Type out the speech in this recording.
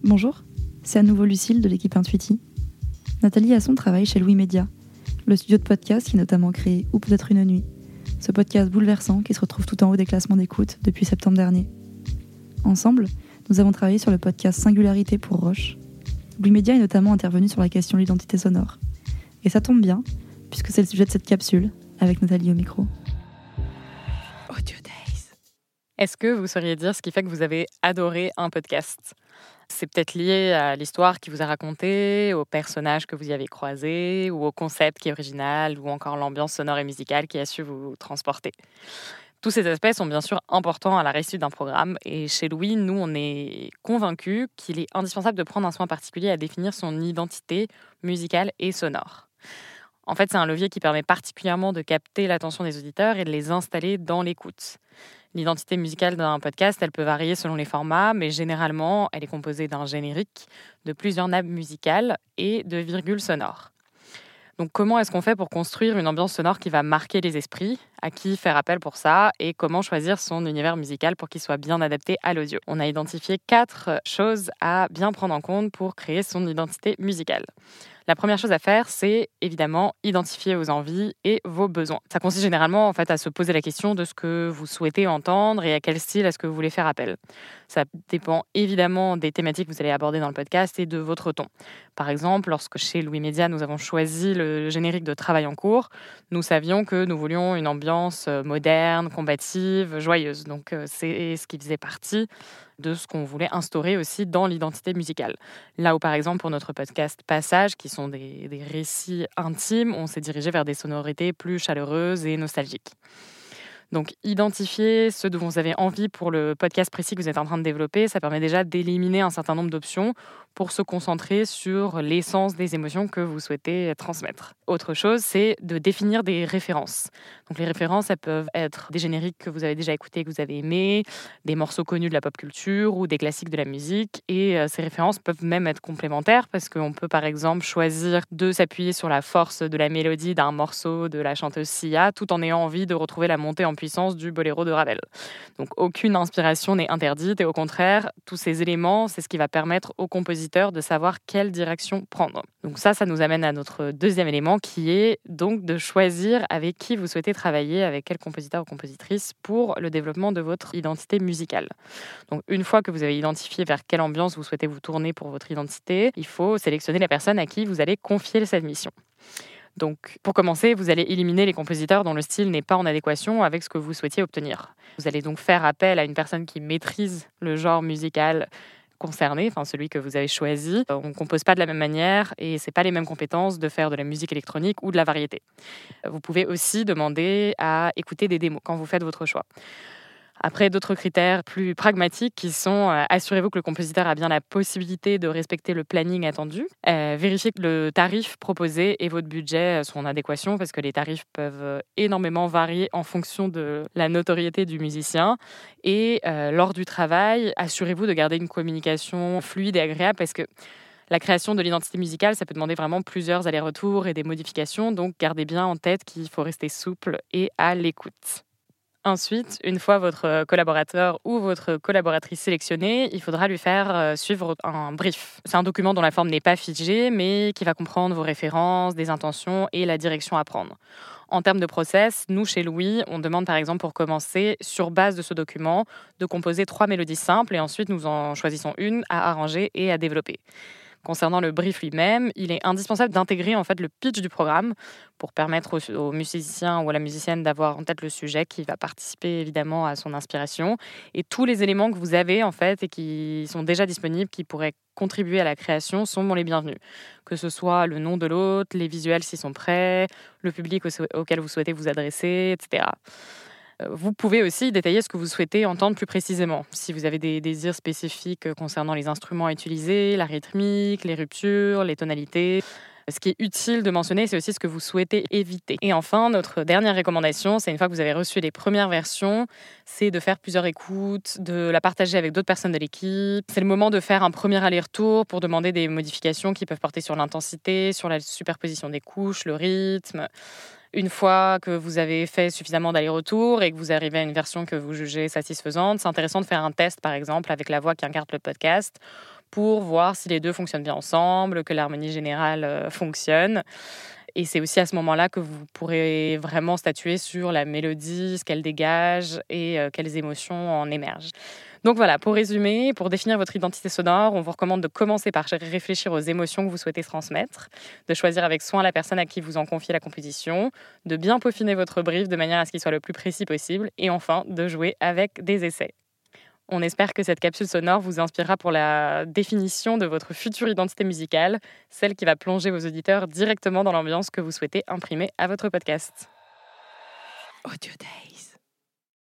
Bonjour, c'est à nouveau Lucille de l'équipe Intuiti. Nathalie Asson travaille chez Louis Média, le studio de podcast qui a notamment créé Ou peut-être une nuit, ce podcast bouleversant qui se retrouve tout en haut des classements d'écoute depuis septembre dernier. Ensemble, nous avons travaillé sur le podcast Singularité pour Roche. Louis Média est notamment intervenu sur la question de l'identité sonore. Et ça tombe bien, puisque c'est le sujet de cette capsule, avec Nathalie au micro. Audio Days. Est-ce que vous sauriez dire ce qui fait que vous avez adoré un podcast ? C'est peut-être lié à l'histoire qui vous a racontée, aux personnages que vous y avez croisés, ou au concept qui est original, ou encore l'ambiance sonore et musicale qui a su vous transporter. Tous ces aspects sont bien sûr importants à la réussite d'un programme, et chez Louis, nous, on est convaincus qu'il est indispensable de prendre un soin particulier à définir son identité musicale et sonore. En fait, c'est un levier qui permet particulièrement de capter l'attention des auditeurs et de les installer dans l'écoute. L'identité musicale d'un podcast, elle peut varier selon les formats, mais généralement, elle est composée d'un générique, de plusieurs nappes musicales et de virgules sonores. Donc, comment est-ce qu'on fait pour construire une ambiance sonore qui va marquer les esprits ? À qui faire appel pour ça ? Et comment choisir son univers musical pour qu'il soit bien adapté à l'audio ? On a identifié 4 choses à bien prendre en compte pour créer son identité musicale. La première chose à faire, c'est évidemment identifier vos envies et vos besoins. Ça consiste généralement à se poser la question de ce que vous souhaitez entendre et à quel style est-ce que vous voulez faire appel. Ça dépend évidemment des thématiques que vous allez aborder dans le podcast et de votre ton. Par exemple, lorsque chez Louis Média, nous avons choisi le générique de Travail en cours, nous savions que nous voulions une ambiance moderne, combative, joyeuse. Donc c'est ce qui faisait partie de ce qu'on voulait instaurer aussi dans l'identité musicale. Là où, par exemple, pour notre podcast Passage, qui sont des récits intimes, on s'est dirigé vers des sonorités plus chaleureuses et nostalgiques. Donc, identifier ce dont vous avez envie pour le podcast précis que vous êtes en train de développer, ça permet déjà d'éliminer un certain nombre d'options pour se concentrer sur l'essence des émotions que vous souhaitez transmettre. Autre chose, c'est de définir des références. Donc, les références, elles peuvent être des génériques que vous avez déjà écoutés, que vous avez aimés, des morceaux connus de la pop culture ou des classiques de la musique. Et ces références peuvent même être complémentaires parce qu'on peut, par exemple, choisir de s'appuyer sur la force de la mélodie d'un morceau de la chanteuse Sia tout en ayant envie de retrouver la montée en puissance du boléro de Ravel. Donc, aucune inspiration n'est interdite et au contraire, tous ces éléments, c'est ce qui va permettre au compositeur de savoir quelle direction prendre. Donc ça nous amène à notre deuxième élément qui est donc de choisir avec qui vous souhaitez travailler, avec quel compositeur ou compositrice pour le développement de votre identité musicale. Donc une fois que vous avez identifié vers quelle ambiance vous souhaitez vous tourner pour votre identité, il faut sélectionner la personne à qui vous allez confier cette mission. Donc, pour commencer, vous allez éliminer les compositeurs dont le style n'est pas en adéquation avec ce que vous souhaitiez obtenir. Vous allez donc faire appel à une personne qui maîtrise le genre musical concerné, celui que vous avez choisi. On ne compose pas de la même manière et ce n'est pas les mêmes compétences de faire de la musique électronique ou de la variété. Vous pouvez aussi demander à écouter des démos quand vous faites votre choix. Après, d'autres critères plus pragmatiques qui sont assurez-vous que le compositeur a bien la possibilité de respecter le planning attendu. Vérifiez que le tarif proposé et votre budget sont en adéquation parce que les tarifs peuvent énormément varier en fonction de la notoriété du musicien. Et lors du travail, assurez-vous de garder une communication fluide et agréable parce que la création de l'identité musicale, ça peut demander vraiment plusieurs allers-retours et des modifications. Donc, gardez bien en tête qu'il faut rester souple et à l'écoute. Ensuite, une fois votre collaborateur ou votre collaboratrice sélectionnée, il faudra lui faire suivre un brief. C'est un document dont la forme n'est pas figée, mais qui va comprendre vos références, des intentions et la direction à prendre. En termes de process, nous, chez Louis, on demande par exemple pour commencer, sur base de ce document, de composer 3 mélodies simples et ensuite nous en choisissons une à arranger et à développer. Concernant le brief lui-même, il est indispensable d'intégrer le pitch du programme pour permettre au musicien ou à la musicienne d'avoir en tête le sujet qui va participer évidemment à son inspiration et tous les éléments que vous avez et qui sont déjà disponibles, qui pourraient contribuer à la création sont les bienvenus. Que ce soit le nom de l'autre, les visuels s'ils sont prêts, le public auquel vous souhaitez vous adresser, etc. Vous pouvez aussi détailler ce que vous souhaitez entendre plus précisément. Si vous avez des désirs spécifiques concernant les instruments à utiliser, la rythmique, les ruptures, les tonalités. Ce qui est utile de mentionner, c'est aussi ce que vous souhaitez éviter. Et enfin, notre dernière recommandation, c'est une fois que vous avez reçu les premières versions, c'est de faire plusieurs écoutes, de la partager avec d'autres personnes de l'équipe. C'est le moment de faire un premier aller-retour pour demander des modifications qui peuvent porter sur l'intensité, sur la superposition des couches, le rythme. Une fois que vous avez fait suffisamment d'allers-retours et que vous arrivez à une version que vous jugez satisfaisante, c'est intéressant de faire un test, par exemple, avec la voix qui incarne le podcast pour voir si les deux fonctionnent bien ensemble, que l'harmonie générale fonctionne. Et c'est aussi à ce moment-là que vous pourrez vraiment statuer sur la mélodie, ce qu'elle dégage et quelles émotions en émergent. Donc voilà, pour résumer, pour définir votre identité sonore, on vous recommande de commencer par réfléchir aux émotions que vous souhaitez transmettre, de choisir avec soin la personne à qui vous en confiez la composition, de bien peaufiner votre brief de manière à ce qu'il soit le plus précis possible et enfin de jouer avec des essais. On espère que cette capsule sonore vous inspirera pour la définition de votre future identité musicale, celle qui va plonger vos auditeurs directement dans l'ambiance que vous souhaitez imprimer à votre podcast. Audio Days.